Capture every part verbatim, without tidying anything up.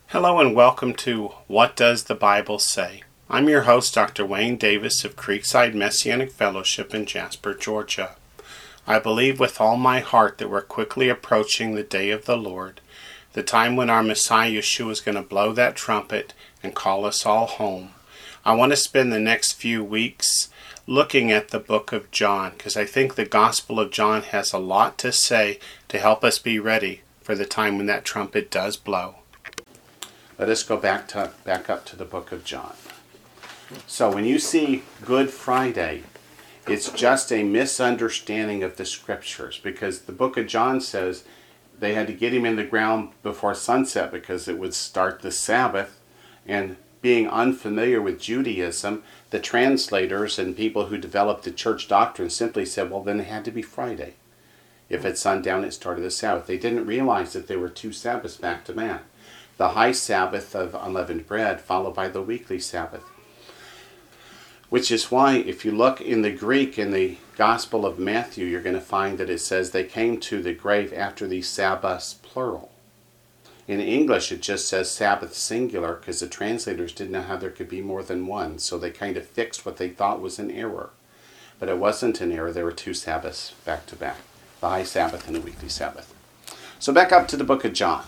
Hello and welcome to What Does the Bible Say? I'm your host, Doctor Wayne Davis of Creekside Messianic Fellowship in Jasper, Georgia. I believe with all my heart that we're quickly approaching the day of the Lord, the time when our Messiah Yeshua is going to blow that trumpet and call us all home. I want to spend the next few weeks looking at the book of John because I think the Gospel of John has a lot to say to help us be ready for the time when that trumpet does blow. Let us go back to back up to the book of John. So when you see Good Friday, it's just a misunderstanding of the scriptures because the book of John says they had to get him in the ground before sunset because it would start the Sabbath. And being unfamiliar with Judaism, the translators and people who developed the church doctrine simply said, well, then it had to be Friday. If at sundown, it started the Sabbath. They didn't realize that there were two Sabbaths back to back. The high Sabbath of unleavened bread followed by the weekly Sabbath. Which is why if you look in the Greek in the Gospel of Matthew, you're going to find that it says they came to the grave after these Sabbaths plural. In English it just says Sabbath singular because the translators didn't know how there could be more than one. So they kind of fixed what they thought was an error. But it wasn't an error. There were two Sabbaths back to back. The high Sabbath and the weekly Sabbath. So back up to the book of John.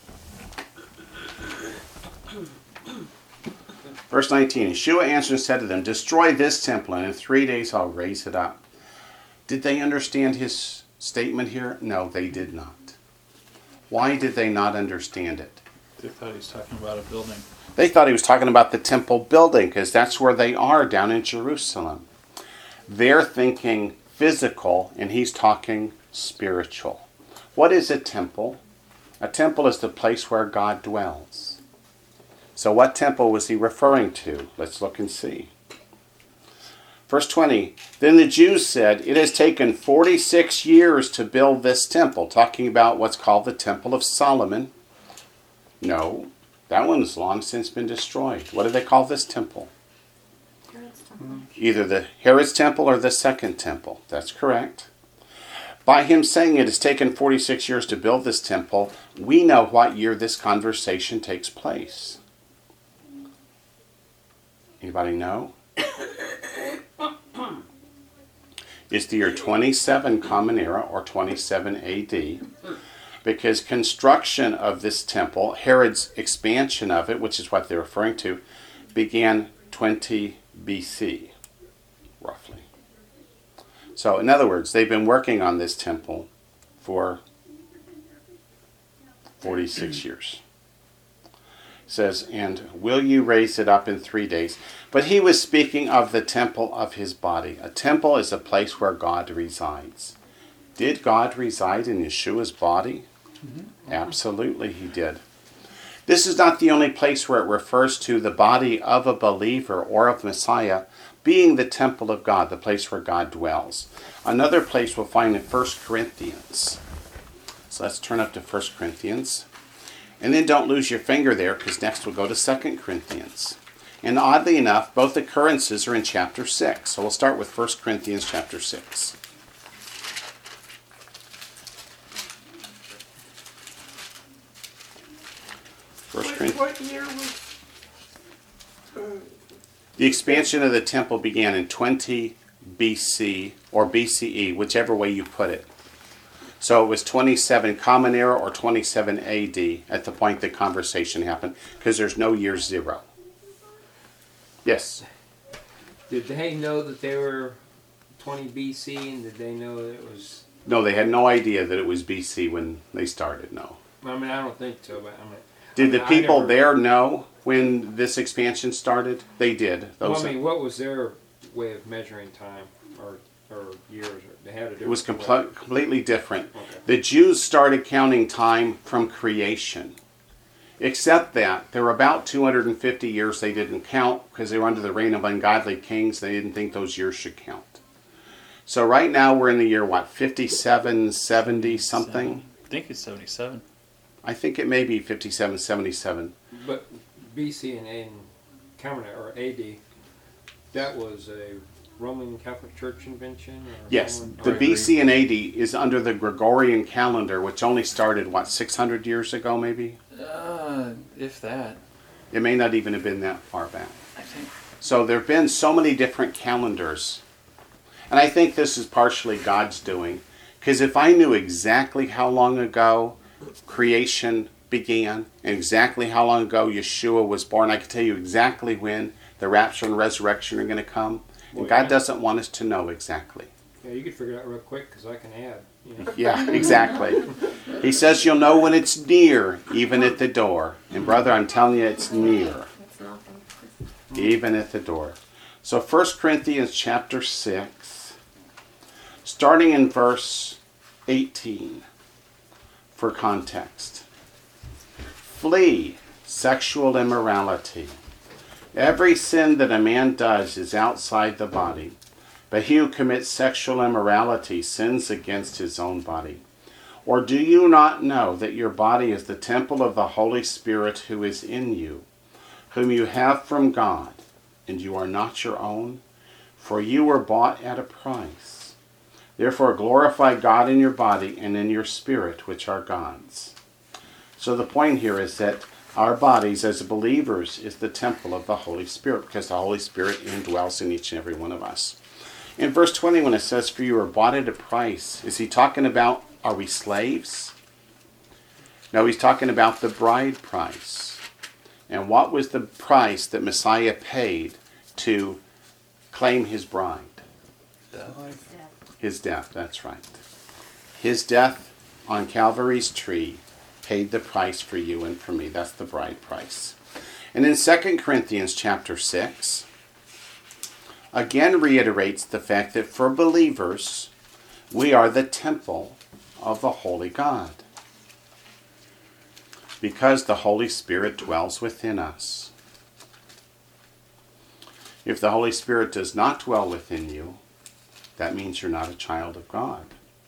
Verse nineteen, Yeshua answered and said to them, destroy this temple, and in three days I'll raise it up. Did they understand his statement here? No, they did not. Why did they not understand it? They thought he was talking about a building. They thought he was talking about the temple building, because that's where they are down in Jerusalem. They're thinking physical, and he's talking spiritual. What is a temple? A temple is the place where God dwells. So what temple was he referring to? Let's look and see. Verse twenty, then the Jews said, it has taken forty-six years to build this temple, talking about what's called the Temple of Solomon. No, that one's long since been destroyed. What do they call this temple? Herod's temple. Either the Herod's temple or the second temple. That's correct. By him saying it has taken forty-six years to build this temple, we know what year this conversation takes place. Anybody know? It's the year twenty-seven Common Era or twenty-seven A D because construction of this temple, Herod's expansion of it, which is what they're referring to, began twenty B C, roughly. So in other words, they've been working on this temple for forty-six years. It says, and will you raise it up in three days? But he was speaking of the temple of his body. A temple is a place where God resides. Did God reside in Yeshua's body? Mm-hmm. Absolutely he did. This is not the only place where it refers to the body of a believer or of Messiah being the temple of God, the place where God dwells. Another place we'll find in First Corinthians. So let's turn up to First Corinthians. And then don't lose your finger there because next we'll go to Second Corinthians. And oddly enough, both occurrences are in chapter six. So we'll start with First Corinthians chapter six. First Corinthians. What year was... Uh, the expansion of the temple began in twenty B C or B C E, whichever way you put it. So it was twenty-seven Common Era or twenty-seven A D at the point the conversation happened, because there's no year zero. Yes? Did they know that they were twenty B C and did they know that it was... No, they had no idea that it was B C when they started, no. I mean, I don't think so, but I mean... Did I mean, the people never... there know when this expansion started? They did. Those Well, I mean, what was their way of measuring time or, or years? They had a different It was way. compl- completely different. Okay. The Jews started counting time from creation. Except that there were about two hundred fifty years they didn't count because they were under the reign of ungodly kings. They didn't think those years should count. So right now we're in the year, what, fifty-seven, seventy something? I think it's seventy-seven. I think it may be fifty-seven, seventy-seven. But B C and A, Common Era, or A D, that was a Roman Catholic Church invention? Or Yes, Roman, the or B C and A D is under the Gregorian calendar, which only started, what, six hundred years ago maybe? Uh, If that, It may not even have been that far back. I think. So there have been so many different calendars. And I think this is partially God's doing. Because if I knew exactly how long ago creation began, and exactly how long ago Yeshua was born, I could tell you exactly when the rapture and resurrection are going to come. And Well, God yeah. doesn't want us to know exactly. Yeah, you could figure it out real quick because I can add. You know. Yeah, exactly. He says you'll know when it's near, even at the door. And brother, I'm telling you, it's near, It's nothing. even at the door. So First Corinthians chapter six, starting in verse eighteen, for context. Flee sexual immorality. Every sin that a man does is outside the body, but he who commits sexual immorality sins against his own body. Or do you not know that your body is the temple of the Holy Spirit who is in you, whom you have from God, and you are not your own? For you were bought at a price. Therefore glorify God in your body and in your spirit, which are God's. So the point here is that our bodies as believers is the temple of the Holy Spirit, because the Holy Spirit indwells in each and every one of us. In verse twenty, when it says, for you are bought at a price, is he talking about, are we slaves? No, he's talking about the bride price. And what was the price that Messiah paid to claim his bride? His death, that's right. His death on Calvary's tree paid the price for you and for me. That's the bride price. And in Second Corinthians chapter six, again reiterates the fact that for believers, we are the temple of the Holy God, because the Holy Spirit dwells within us. If the Holy Spirit does not dwell within you, that means you're not a child of God.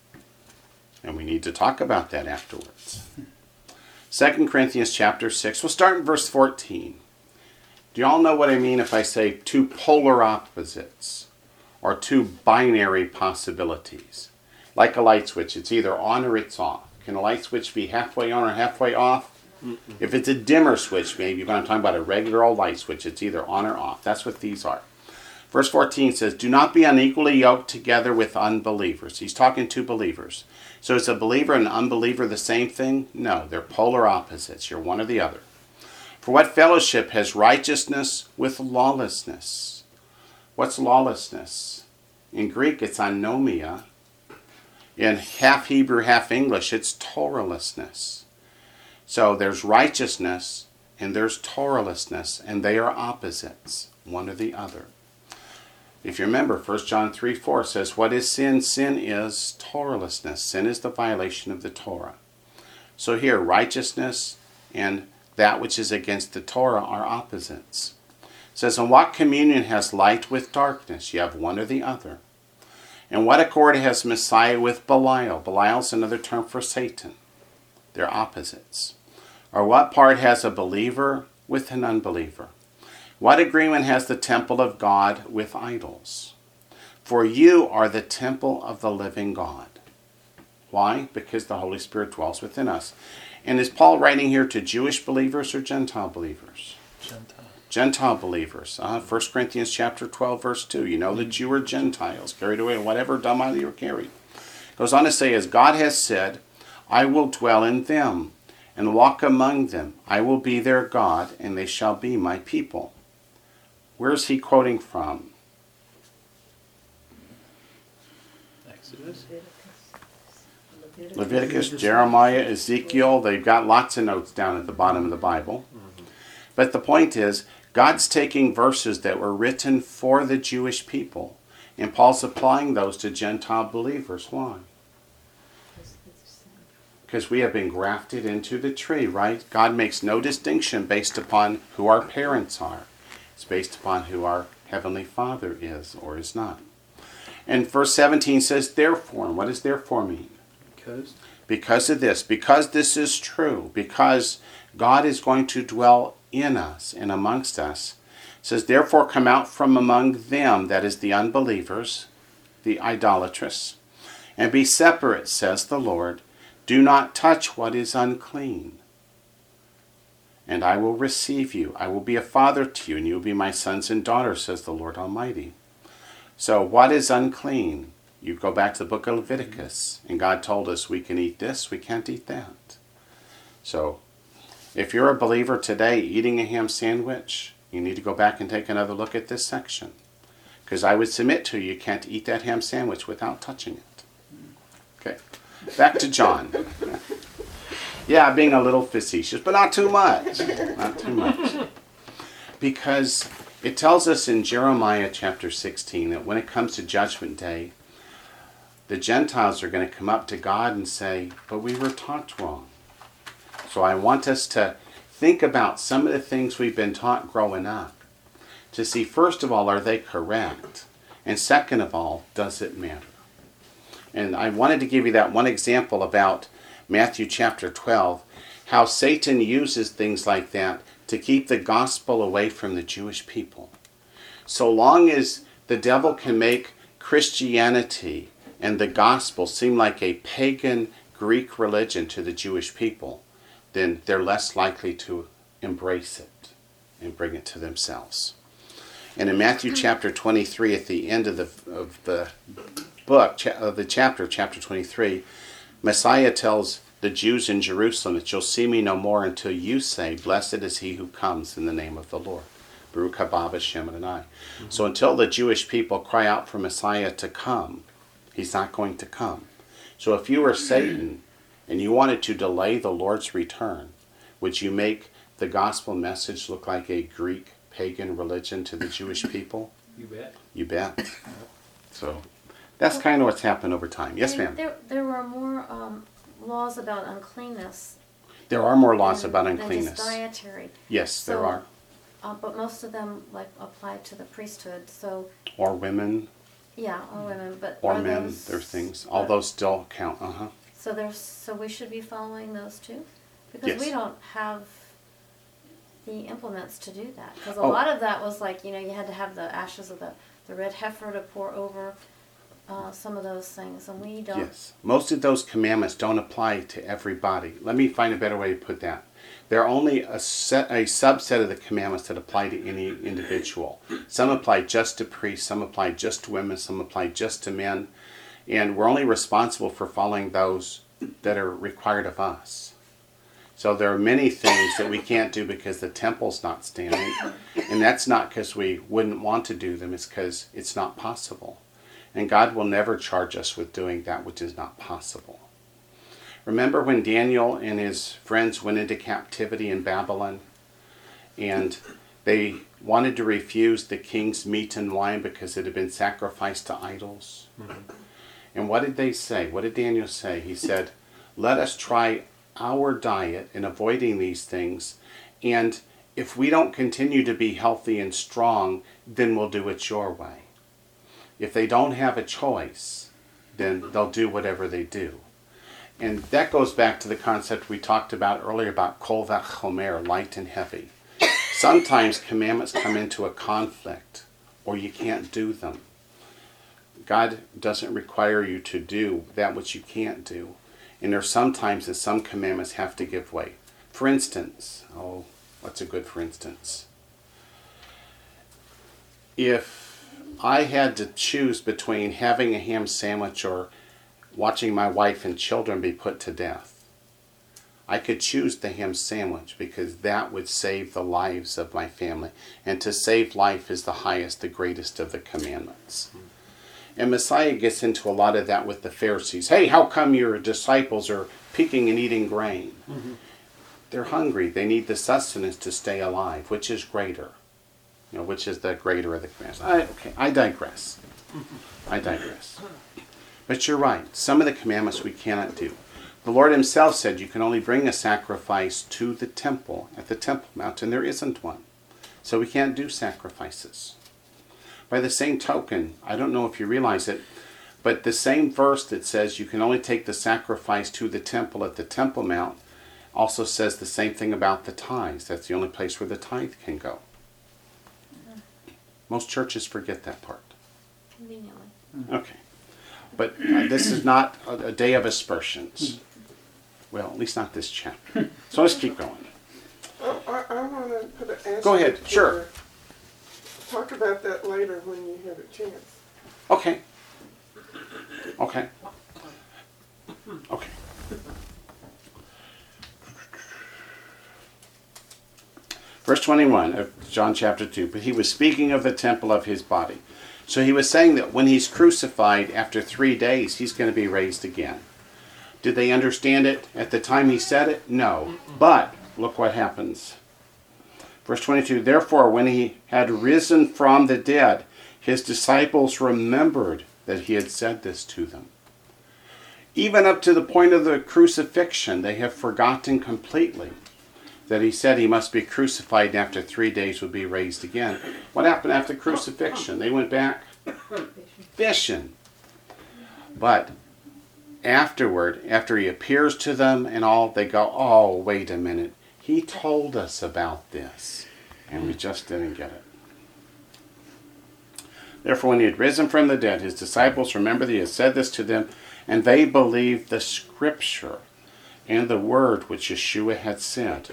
And we need to talk about that afterwards. Second Corinthians chapter six. We'll start in verse fourteen. Do you all know what I mean if I say two polar opposites or two binary possibilities? Like a light switch, it's either on or it's off. Can a light switch be halfway on or halfway off? Mm-mm. If it's a dimmer switch, maybe, when I'm talking about a regular old light switch, it's either on or off. That's what these are. Verse fourteen says, do not be unequally yoked together with unbelievers. He's talking to believers. So is a believer and an unbeliever the same thing? No, they're polar opposites. You're one or the other. For what fellowship has righteousness with lawlessness? What's lawlessness? In Greek, it's anomia. In half Hebrew, half English, it's Torahlessness. So there's righteousness and there's Torahlessness, and they are opposites, one or the other. If you remember, First John three four says, what is sin? Sin is Torahlessness. Sin is the violation of the Torah. So here, righteousness and that which is against the Torah are opposites. It says, and what communion has light with darkness? You have one or the other. And what accord has Messiah with Belial? Belial's another term for Satan. They're opposites. Or what part has a believer with an unbeliever? What agreement has the temple of God with idols? For you are the temple of the living God. Why? Because the Holy Spirit dwells within us. And is Paul writing here to Jewish believers or Gentile believers? Gentile. Gentile believers. Uh, First Corinthians chapter twelve, verse two. You know that you are Gentiles, carried away in whatever dumb idol you're carried. Goes on to say, as God has said, I will dwell in them and walk among them. I will be their God, and they shall be my people. Where's he quoting from? Exodus. Leviticus. Leviticus, Jeremiah, Ezekiel. They've got lots of notes down at the bottom of the Bible. Mm-hmm. But the point is, God's taking verses that were written for the Jewish people, and Paul's applying those to Gentile believers. Why? Because we have been grafted into the tree, right? God makes no distinction based upon who our parents are. It's based upon who our Heavenly Father is or is not. And verse seventeen says, therefore. And what does therefore mean? Because. Because of this. Because this is true. Because God is going to dwell in us and amongst us. It says, therefore come out from among them, that is the unbelievers, the idolatrous, and be separate, says the Lord. Do not touch what is unclean. and I will receive you. I will be a father to you, and you will be my sons and daughters, says the Lord Almighty. So what is unclean? You go back to the book of Leviticus, and God told us we can eat this, we can't eat that. So if you're a believer today eating a ham sandwich, you need to go back and take another look at this section. Because I would submit to you, you can't eat that ham sandwich without touching it. Okay, back to John. Yeah, being a little facetious, but not too much. Not too much. Because it tells us in Jeremiah chapter sixteen that when it comes to Judgment Day, the Gentiles are going to come up to God and say, but we were taught wrong. So I want us to think about some of the things we've been taught growing up. To see, first of all, are they correct? And second of all, does it matter? And I wanted to give you that one example about Matthew chapter twelve, how Satan uses things like that to keep the gospel away from the Jewish people. So long as the devil can make Christianity and the gospel seem like a pagan Greek religion to the Jewish people, then they're less likely to embrace it and bring it to themselves. And in Matthew chapter twenty-three, at the end of the of the book, of the chapter, chapter twenty-three, Messiah tells the Jews in Jerusalem that you'll see me no more until you say, blessed is he who comes in the name of the Lord. Baruch haba Hashem Adonai. Mm-hmm. So until the Jewish people cry out for Messiah to come, he's not going to come. So if you were Satan and you wanted to delay the Lord's return, would you make the gospel message look like a Greek pagan religion to the Jewish people? You bet. You bet. So that's kind of what's happened over time. Yes, And ma'am. There, there were more um, laws about uncleanness. There are more laws than- about than uncleanness. just dietary. Yes, there So- are. Uh, but most of them like apply to the priesthood. So Or women, yeah, or women, but or are men, those- there's things. All but- those still count. Uh-huh. So there's so we should be following those too, because Yes. we don't have the implements to do that. Because a Oh. lot of that was like, you know, you had to have the ashes of the the red heifer to pour over uh, some of those things, and we don't. Yes. Most of those commandments don't apply to everybody. Let me find a better way to put that. They're only a, set, a subset of the commandments that apply to any individual. Some apply just to priests, some apply just to women, some apply just to men. And we're only responsible for following those that are required of us. So there are many things that we can't do because the temple's not standing. And that's not because we wouldn't want to do them, it's because it's not possible. And God will never charge us with doing that which is not possible. Remember when Daniel and his friends went into captivity in Babylon, and they wanted to refuse the king's meat and wine because it had been sacrificed to idols? Mm-hmm. And what did they say? What did Daniel say? He said, let us try our diet in avoiding these things, and if we don't continue to be healthy and strong, then we'll do it your way. If they don't have a choice, then they'll do whatever they do. And that goes back to the concept we talked about earlier about kol vachomer, light and heavy. Sometimes commandments come into a conflict, or you can't do them. God doesn't require you to do that which you can't do. And there are some times that some commandments have to give way. For instance, oh, what's a good for instance? If I had to choose between having a ham sandwich or watching my wife and children be put to death, I could choose the ham sandwich because that would save the lives of my family. And to save life is the highest, the greatest of the commandments. And Messiah gets into a lot of that with the Pharisees. Hey, how come your disciples are picking and eating grain? Mm-hmm. They're hungry. They need the sustenance to stay alive. Which is greater? You know, which is the greater of the commandments? I, okay, I digress. I digress. But you're right. Some of the commandments we cannot do. The Lord himself said you can only bring a sacrifice to the temple, at the Temple Mount, and there isn't one. So we can't do sacrifices. By the same token, I don't know if you realize it, but the same verse that says you can only take the sacrifice to the temple at the Temple Mount also says the same thing about the tithes. That's the only place where the tithe can go. Most churches forget that part. Conveniently. Okay. But uh, this is not a, a day of aspersions. Well, at least not this chapter. So let's keep going. Oh, I, I want to put an asterisk. Go ahead, sure. here. Talk about that later when you have a chance. Okay. Okay. Okay. Verse twenty-one of John chapter two. But he was speaking of the temple of his body. So he was saying that when he's crucified after three days, he's going to be raised again. Did they understand it at the time he said it? No. But look what happens. Verse twenty-two, therefore, when he had risen from the dead, his disciples remembered that he had said this to them. Even up to the point of the crucifixion, they have forgotten completely that he said he must be crucified and after three days would be raised again. What happened after crucifixion? They went back fishing. But afterward, after he appears to them and all, they go, oh, wait a minute. He told us about this, and we just didn't get it. Therefore, when he had risen from the dead, his disciples remembered that he had said this to them, and they believed the scripture and the word which Yeshua had said.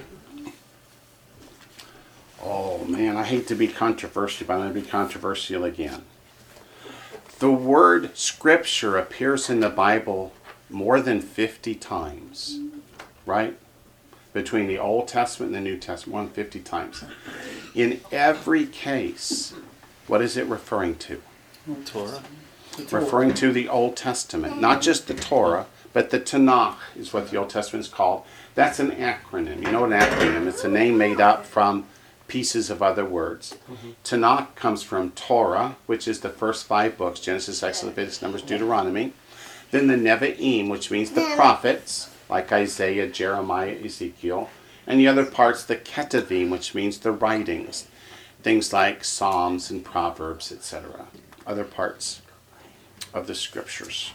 Oh, man, I hate to be controversial, but I'm going to be controversial again. The word scripture appears in the Bible more than fifty times, right? Between the Old Testament and the New Testament, more than fifty times. In every case, what is it referring to? Torah. Referring to the Old Testament. Not just the Torah, but the Tanakh is what the Old Testament is called. That's an acronym. You know what an acronym is? It's a name made up from pieces of other words. Mm-hmm. Tanakh comes from Torah, which is the first five books, Genesis, Exodus, Leviticus, Numbers, Deuteronomy. Then the Nevi'im, which means the prophets, like Isaiah, Jeremiah, Ezekiel. And the other part's the Ketuvim, which means the writings. Things like Psalms and Proverbs, et cetera. Other parts of the scriptures.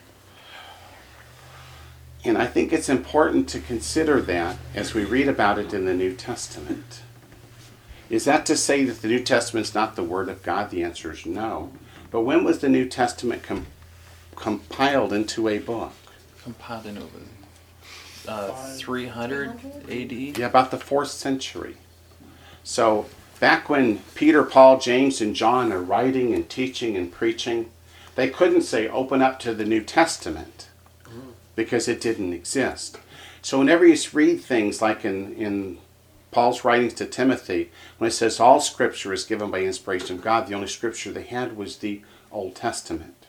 And I think it's important to consider that as we read about it in the New Testament. Is that to say that the New Testament is not the Word of God? The answer is no. But when was the New Testament com- compiled into a book? Compiled in over uh, three hundred A D? Yeah, about the fourth century. So back when Peter, Paul, James, and John are writing and teaching and preaching, they couldn't say open up to the New Testament because it didn't exist. So whenever you read things like in, in Paul's writings to Timothy, when it says all scripture is given by inspiration of God, the only scripture they had was the Old Testament.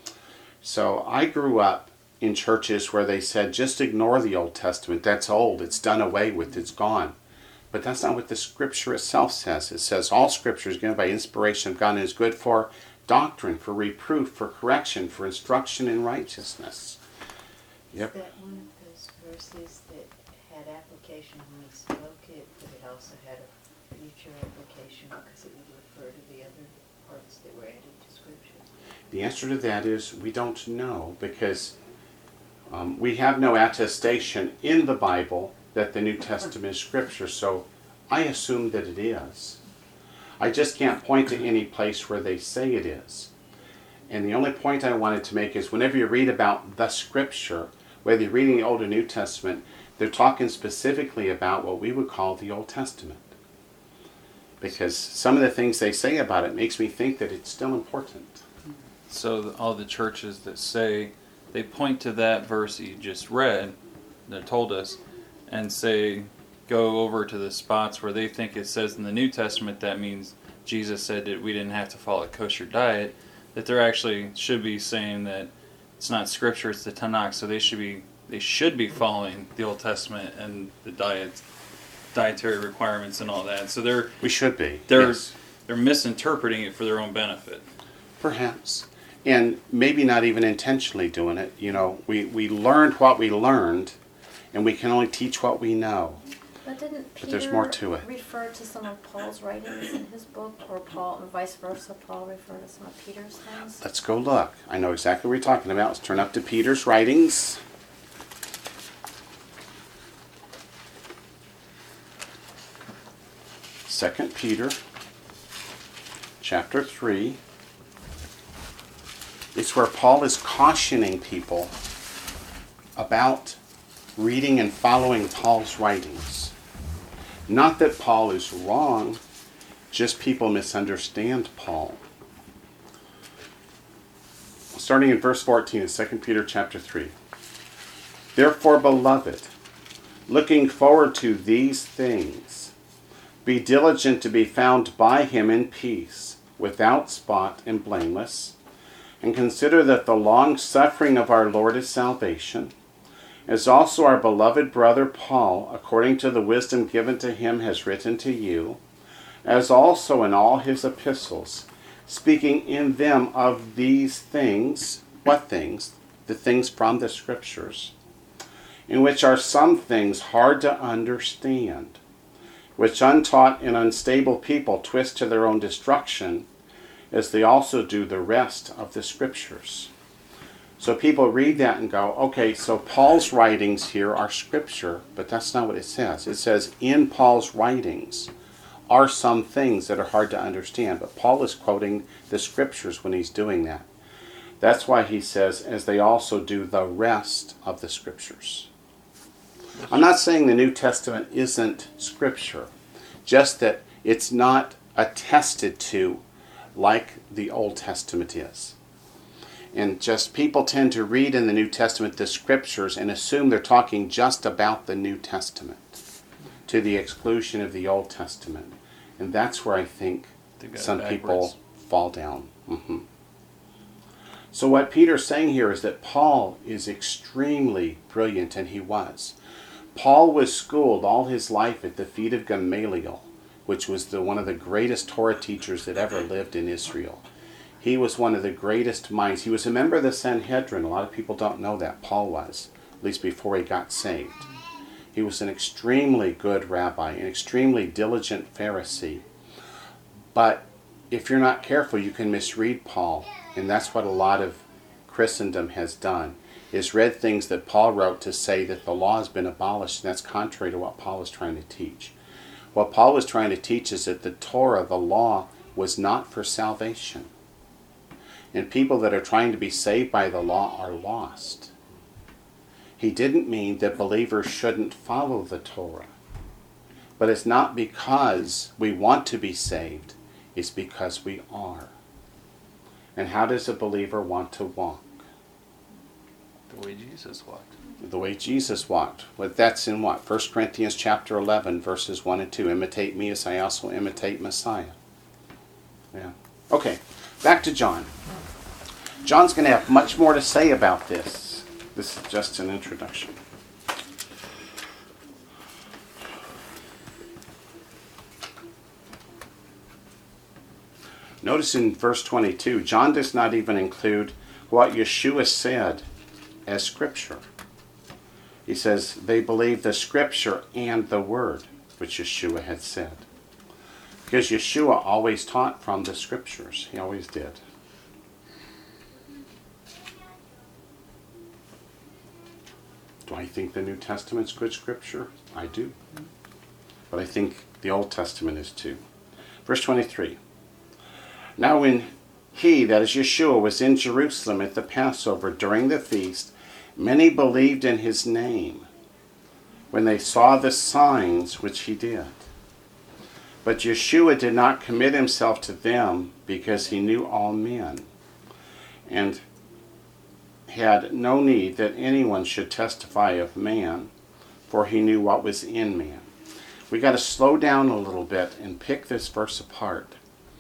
So I grew up in churches where they said just ignore the Old Testament. That's old. It's done away with. It's gone. But that's not what the scripture itself says. It says all scripture is given by inspiration of God and is good for doctrine, for reproof, for correction, for instruction in righteousness. Yep. Is that one of those verses that had application when he spoke it, but it also had a future application because it would refer to the other parts that were added to Scripture? The answer to that is we don't know because um, we have no attestation in the Bible that the New Testament is Scripture, so I assume that it is. I just can't point to any place where they say it is. And the only point I wanted to make is whenever you read about the Scripture, whether you're reading the Old or New Testament, they're talking specifically about what we would call the Old Testament. Because some of the things they say about it makes me think that it's still important. So the, all the churches that say, they point to that verse you just read, that told us, and say, go over to the spots where they think it says in the New Testament that means Jesus said that we didn't have to follow a kosher diet, that they're actually should be saying that it's not Scripture, it's the Tanakh, so they should be they should be following the Old Testament and the diet, dietary requirements and all that. So they're We should be. they're Yes. they're misinterpreting it for their own benefit. Perhaps. And maybe not even intentionally doing it. You know, we, we learned what we learned, and we can only teach what we know. But didn't But Peter there's more to it. refer to some of Paul's writings in his book, or Paul, or vice versa, Paul referred to some of Peter's things? Let's go look. I know exactly what we're talking about. Let's turn up to Peter's writings. Second Peter, chapter three. It's where Paul is cautioning people about reading and following Paul's writings. Not that Paul is wrong, just people misunderstand Paul. Starting in verse fourteen in Second Peter chapter three. Therefore, beloved, looking forward to these things, be diligent to be found by him in peace, without spot and blameless, and consider that the long suffering of our Lord is salvation, as also our beloved brother Paul, according to the wisdom given to him, has written to you, as also in all his epistles, speaking in them of these things. What things? The things from the Scriptures, in which are some things hard to understand, which untaught and unstable people twist to their own destruction, as they also do the rest of the Scriptures. So people read that and go, okay, so Paul's writings here are Scripture, but that's not what it says. It says, in Paul's writings are some things that are hard to understand, but Paul is quoting the Scriptures when he's doing that. That's why he says, as they also do the rest of the Scriptures. I'm not saying the New Testament isn't Scripture, just that it's not attested to like the Old Testament is. And just people tend to read in the New Testament the Scriptures and assume they're talking just about the New Testament, to the exclusion of the Old Testament. And that's where I think some people fall down. Mm-hmm. So what Peter's saying here is that Paul is extremely brilliant, and he was. Paul was schooled all his life at the feet of Gamaliel, which was the, one of the greatest Torah teachers that ever lived in Israel. He was one of the greatest minds. He was a member of the Sanhedrin. A lot of people don't know that. Paul was, at least before he got saved. He was an extremely good rabbi, an extremely diligent Pharisee. But if you're not careful, you can misread Paul. And that's what a lot of Christendom has done, is read things that Paul wrote to say that the law has been abolished, and that's contrary to what Paul was trying to teach. What Paul was trying to teach is that the Torah, the law, was not for salvation. And people that are trying to be saved by the law are lost. He didn't mean that believers shouldn't follow the Torah. But it's not because we want to be saved, it's because we are. And how does a believer want to walk? The way Jesus walked. The way Jesus walked. But that's in what? First Corinthians chapter eleven, verses one and two. Imitate me as I also imitate Messiah. Yeah. Okay, back to John. John's going to have much more to say about this. This is just an introduction. Notice in verse twenty-two, John does not even include what Yeshua said as Scripture. He says they believe the Scripture and the Word, which Yeshua had said. Because Yeshua always taught from the Scriptures. He always did. Do I think the New Testament's good Scripture? I do. But I think the Old Testament is too. Verse twenty-three. Now when he, that is Yeshua, was in Jerusalem at the Passover during the feast, many believed in his name when they saw the signs which he did. But Yeshua did not commit himself to them because he knew all men and had no need that anyone should testify of man, for he knew what was in man. We got to slow down a little bit and pick this verse apart,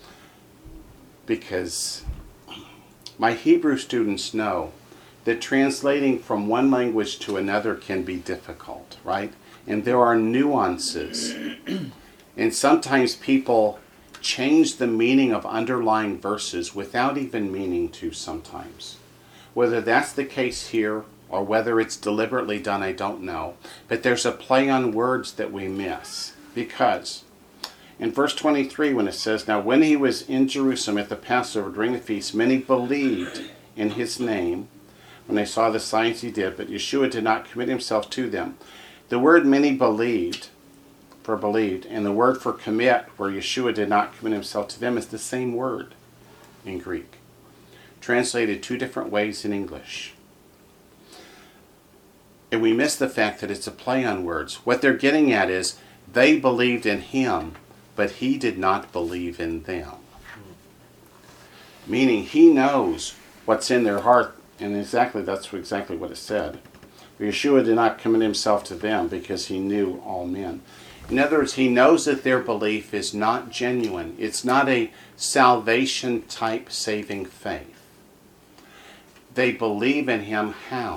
because my Hebrew students know that translating from one language to another can be difficult, right? And there are nuances. And sometimes people change the meaning of underlying verses without even meaning to sometimes. Whether that's the case here or whether it's deliberately done, I don't know. But there's a play on words that we miss. Because in verse twenty-three, when it says, now when he was in Jerusalem at the Passover during the feast, many believed in his name when they saw the signs he did, but Yeshua did not commit himself to them. The word many believed, for believed, and the word for commit, where Yeshua did not commit himself to them, is the same word in Greek, translated two different ways in English. And we miss the fact that it's a play on words. What they're getting at is They believed in him, but he did not believe in them. Meaning he knows what's in their heart, and exactly that's exactly what it said. Yeshua did not commit himself to them because he knew all men. In other words, he knows that their belief is not genuine. It's not a salvation type saving faith. They believe in him how?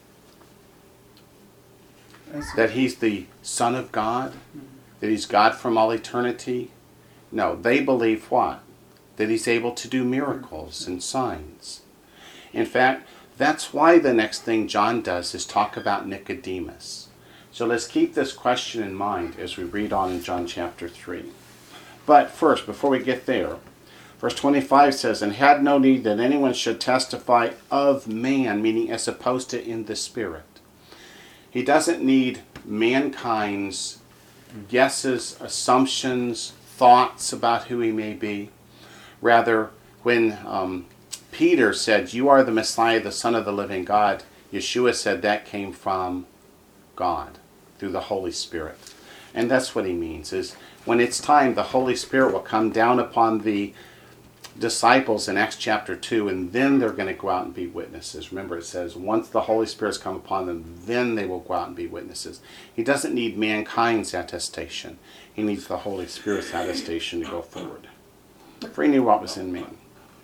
That he's the Son of God? That he's God from all eternity? No, they believe what? That he's able to do miracles and signs. In fact, that's why the next thing John does is talk about Nicodemus. So let's keep this question in mind as we read on in John chapter three. But first, before we get there, verse twenty-five says, "And had no need that anyone should testify of man," meaning as opposed to in the Spirit. He doesn't need mankind's guesses, assumptions, thoughts about who he may be. Rather, when um, Peter said, "You are the Messiah, the Son of the living God," Yeshua said that came from God through the Holy Spirit. And that's what he means, is when it's time, the Holy Spirit will come down upon the disciples in Acts chapter two, and then they're going to go out and be witnesses. Remember, it says, once the Holy Spirit's come upon them, then they will go out and be witnesses. He doesn't need mankind's attestation. He needs the Holy Spirit's attestation to go forward. For he knew what was in me.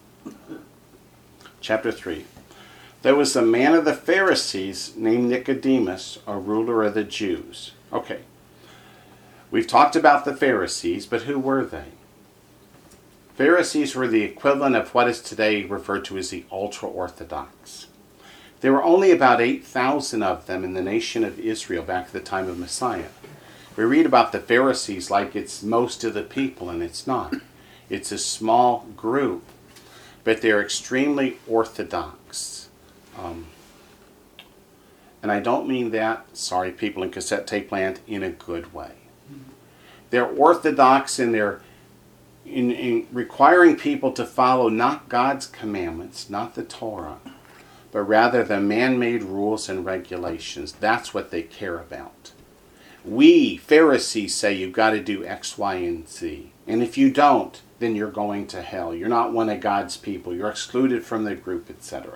Chapter three. There was a man of the Pharisees named Nicodemus, a ruler of the Jews. Okay. We've talked about the Pharisees, but who were they? Pharisees were the equivalent of what is today referred to as the ultra-Orthodox. There were only about eight thousand of them in the nation of Israel back at the time of Messiah. We read about the Pharisees like it's most of the people, and it's not. It's a small group, but they're extremely orthodox. Um, and I don't mean that, sorry people in cassette tape land, in a good way. They're orthodox in their in, in requiring people to follow not God's commandments, not the Torah, but rather the man-made rules and regulations. That's what they care about. We, Pharisees, say you've got to do X, Y, and Z. And if you don't, then you're going to hell. You're not one of God's people. You're excluded from the group, et cetera.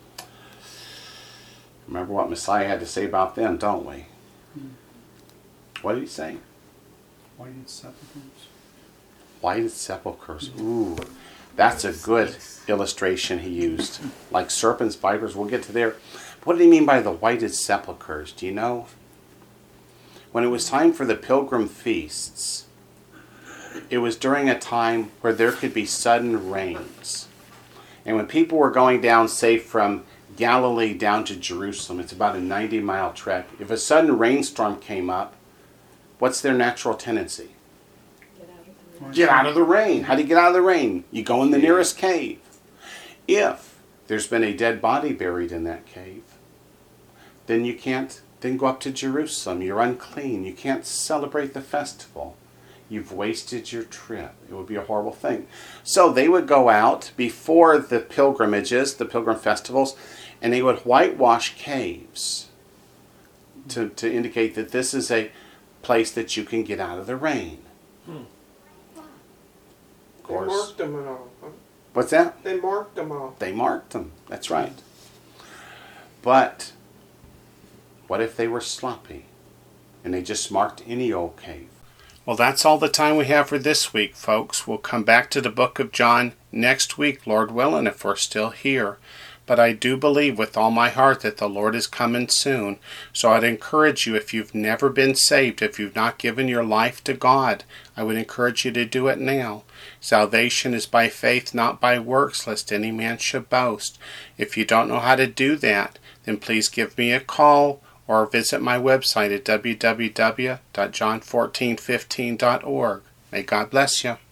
Remember what Messiah had to say about them, don't we? What did he say? Whited sepulchres. Whited sepulchres. Ooh, that's a good illustration he used. Like serpents, vipers. We'll get to there. What did he mean by the whited sepulchres? Do you know? When it was time for the pilgrim feasts, it was during a time where there could be sudden rains. And when people were going down, say, from Galilee down to Jerusalem, it's about a ninety mile trek. If a sudden rainstorm came up, what's their natural tendency? Get out of the room. Get out of the rain. How do you get out of the rain? You go in the nearest cave. If there's been a dead body buried in that cave, then you can't then go up to Jerusalem. You're unclean. You can't celebrate the festival. You've wasted your trip. It would be a horrible thing. So they would go out before the pilgrimages, the pilgrim festivals, and they would whitewash caves to, to indicate that this is a place that you can get out of the rain. Hmm. Of They course. marked them all. Huh? What's that? They marked them all. They marked them. That's right. But what if they were sloppy and they just marked any old cave? Well, that's all the time we have for this week, folks. We'll come back to the book of John next week, Lord willing, if we're still here. But I do believe with all my heart that the Lord is coming soon. So I'd encourage you, if you've never been saved, if you've not given your life to God, I would encourage you to do it now. Salvation is by faith, not by works, lest any man should boast. If you don't know how to do that, then please give me a call or visit my website at w w w dot john fourteen fifteen dot org. May God bless you.